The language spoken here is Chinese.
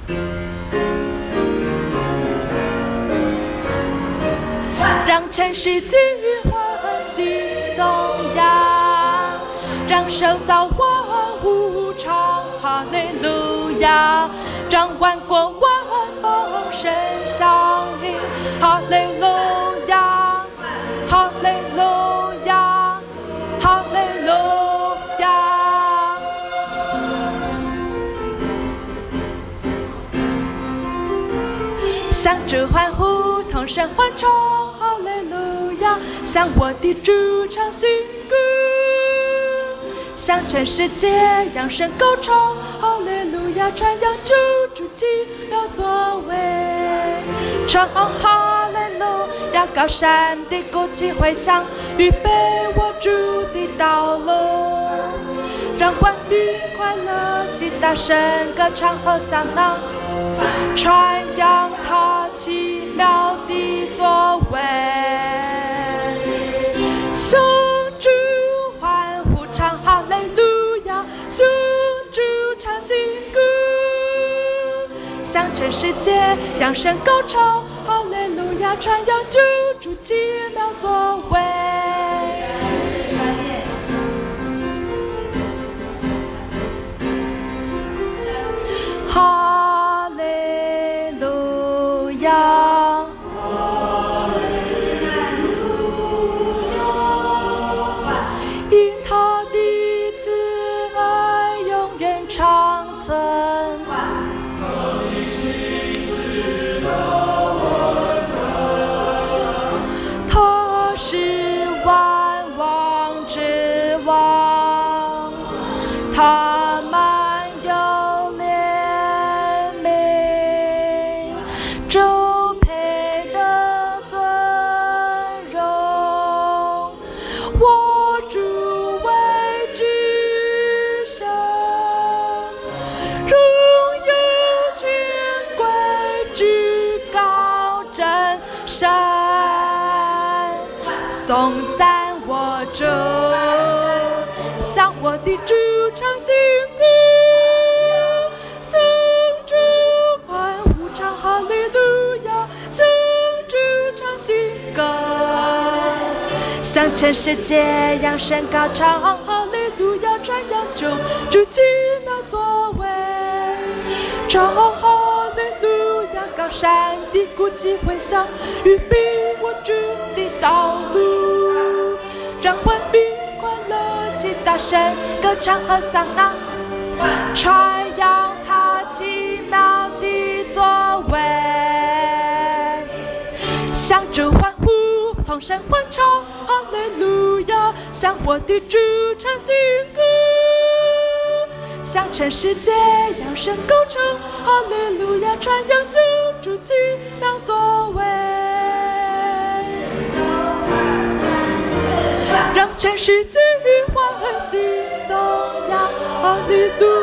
让全世界欢喜颂扬，让受造万物唱哈利路亚，让万国万邦声响应哈利路亚，哈利路亚，哈利路亚。向主欢呼，同声欢唱哈利路亚，向我的主唱新歌，向全世界扬声高唱哈利路亚，传扬救主奇妙作为，唱哈利路亚，高山的鼓起回响，预备我主的道路，让万民快乐起大声歌唱和撒那，传扬他奇妙的作为，向主欢呼唱哈利路亚，向主唱新歌，向全世界扬声高唱哈利路亚，传扬救主奇妙作为。哈利路亚，因他的慈爱永远长存，他是万王之王，他满有怜悯，主配的尊荣，我主为至圣，荣耀权贵至高真神，颂赞我主，向我的主唱新歌，向主欢呼唱哈利路亚，向主唱新歌，向全世界扬声高唱哈利路亚，传扬救主奇妙作为，唱哈利路亚，高山的鼓起回响，预备我主的道路，让万民快乐起大声歌唱和撒那，传扬他奇妙的作为，向主欢呼，同声欢唱哈利路亚，向我的主唱新歌，向全世界扬声高唱哈利路亚，传扬救主奇妙作为，让全世界欢喜颂扬哈利路